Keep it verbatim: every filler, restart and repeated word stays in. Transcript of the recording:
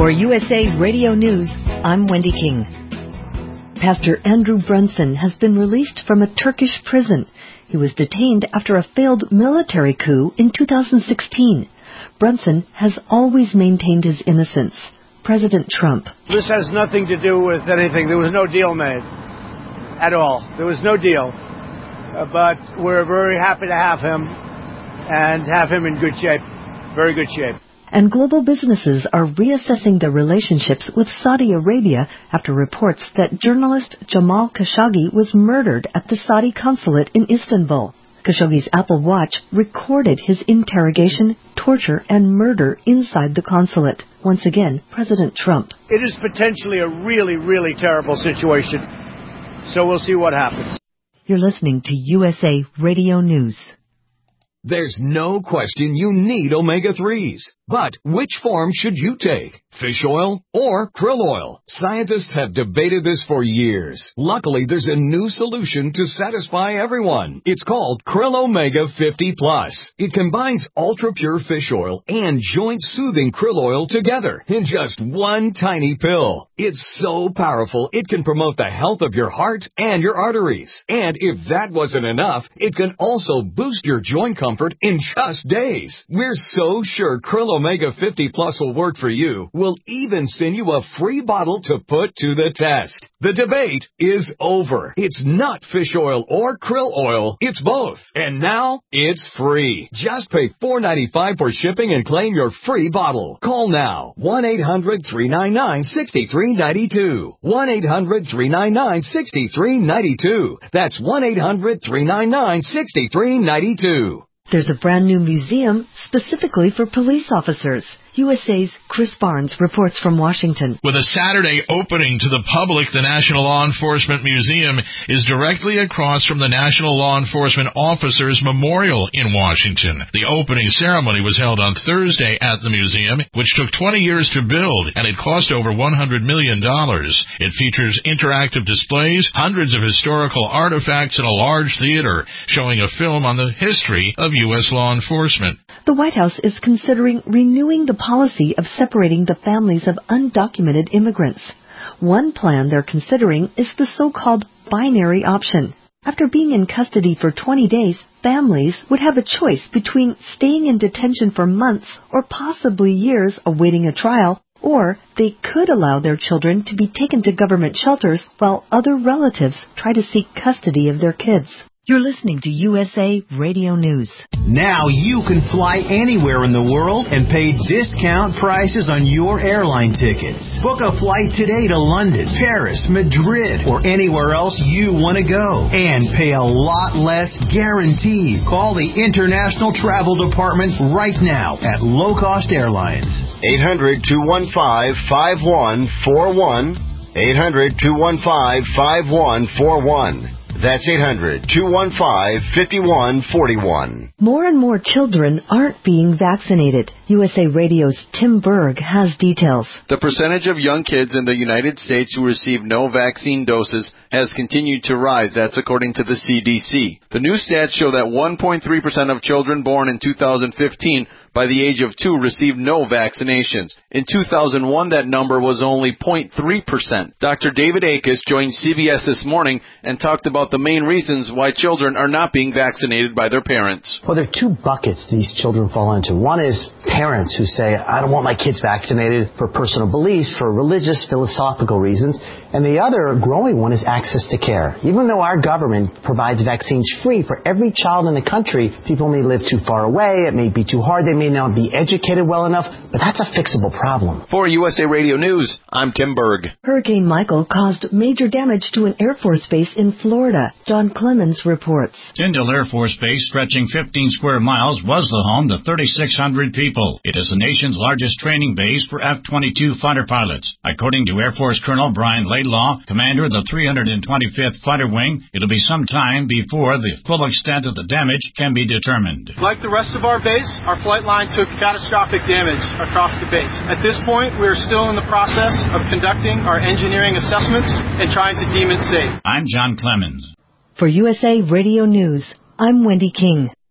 For U S A Radio News, I'm Wendy King. Pastor Andrew Brunson has been released from a Turkish prison. He was detained after a failed military coup in two thousand sixteen. Brunson has always maintained his innocence. President Trump. This has nothing to do with anything. There was no deal made at all. There was no deal. Uh, but we're very happy to have him and have him in good shape, very good shape. And global businesses are reassessing their relationships with Saudi Arabia after reports that journalist Jamal Khashoggi was murdered at the Saudi consulate in Istanbul. Khashoggi's Apple Watch recorded his interrogation, torture, and murder inside the consulate. Once again, President Trump. It is potentially a really, really terrible situation. So we'll see what happens. You're listening to U S A Radio News. There's no question you need omega threes. But which form should you take? Fish oil or krill oil? Scientists have debated this for years. Luckily, there's a new solution to satisfy everyone. It's called Krill Omega fifty plus. It combines ultra-pure fish oil and joint-soothing krill oil together in just one tiny pill. It's so powerful, it can promote the health of your heart and your arteries. And if that wasn't enough, it can also boost your joint comfort in just days. We're so sure Krill Omega fifty plus will work for you. We'll even send you a free bottle to put to the test. The debate is over. It's not fish oil or krill oil. It's both. And now it's free. Just pay four dollars and ninety-five cents for shipping and claim your free bottle. Call now. one eight hundred three nine nine six three nine two. one eight hundred three nine nine six three nine two. That's one eight hundred three nine nine six three nine two. There's a brand new museum specifically for police officers. U S A's Chris Barnes reports from Washington. With a Saturday opening to the public, the National Law Enforcement Museum is directly across from the National Law Enforcement Officers Memorial in Washington. The opening ceremony was held on Thursday at the museum, which took twenty years to build, and it cost over one hundred million dollars. It features interactive displays, hundreds of historical artifacts, and a large theater showing a film on the history of U S law enforcement. The White House is considering renewing the policy of separating the families of undocumented immigrants. One plan they're considering is the so-called binary option. After being in custody for twenty days, families would have a choice between staying in detention for months or possibly years awaiting a trial, or they could allow their children to be taken to government shelters while other relatives try to seek custody of their kids. You're listening to U S A Radio News. Now you can fly anywhere in the world and pay discount prices on your airline tickets. Book a flight today to London, Paris, Madrid, or anywhere else you want to go. And pay a lot less guaranteed. Call the International Travel Department right now at Low Cost Airlines. eight hundred two one five five one four one. eight hundred two one five five one four one. That's eight hundred two one five five one four one. More and more children aren't being vaccinated. U S A Radio's Tim Berg has details. The percentage of young kids in the United States who receive no vaccine doses has continued to rise. That's according to the C D C. The new stats show that one point three percent of children born in two thousand fifteen by the age of two received no vaccinations. In two thousand one, that number was only zero point three percent. Doctor David Akis joined C B S This Morning and talked about the main reasons why children are not being vaccinated by their parents. Well, there are two buckets these children fall into. One is parents who say, I don't want my kids vaccinated for personal beliefs, for religious, philosophical reasons. And the other growing one is access to care. Even though our government provides vaccines free for every child in the country, people may live too far away, it may be too hard, they may not be educated well enough, but that's a fixable problem. For U S A Radio News, I'm Tim Berg. Hurricane Michael caused major damage to an Air Force base in Florida. John Clemens reports. Tyndall Air Force Base, stretching fifteen square miles, was the home to thirty-six hundred people. It is the nation's largest training base for F twenty-two fighter pilots. According to Air Force Colonel Brian Laidlaw, commander of the three hundred twenty-fifth Fighter Wing, it'll be some time before the full extent of the damage can be determined. Like the rest of our base, our flight line took catastrophic damage across the base. At this point, we are still in the process of conducting our engineering assessments and trying to deem it safe. I'm John Clemens. For U S A Radio News, I'm Wendy King.